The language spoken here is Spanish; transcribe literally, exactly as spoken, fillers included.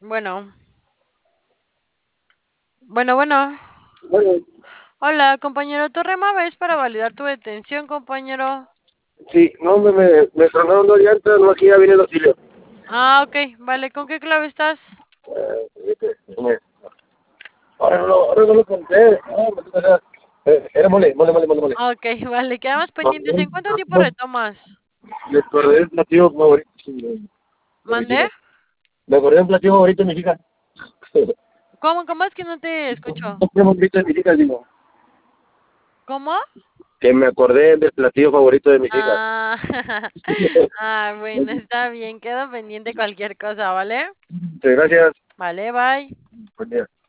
Bueno, bueno, bueno. Bueno, Hola, compañero. Tu remaba es para validar tu detención, compañero. sí, no, me, me, me tronaron dos llantas, no, aquí ya viene el auxilio. Ah, ok, vale. ¿Con qué clave estás? Eh, este, me- ahora no, lo- ahora no lo conté. Ah, me toca hacer- eh, era mole, mole, mole, mole, mole. Ok, vale. Quedamos No, pendientes. no, ¿En cuánto tiempo no, retomas? me acordé del platillo favorito de, de mis ¿Mandé? hijas. Me acordé del platillo favorito de mis hijas. ¿Cómo? ¿Cómo es que no te escucho? No hemos visto de mis hijas, digo. ¿Cómo? Que me acordé del platillo favorito de mis hijas. Ah, ah, bueno, está bien. Quedo pendiente cualquier cosa, ¿vale? Muchas gracias. Vale, bye. Buen día.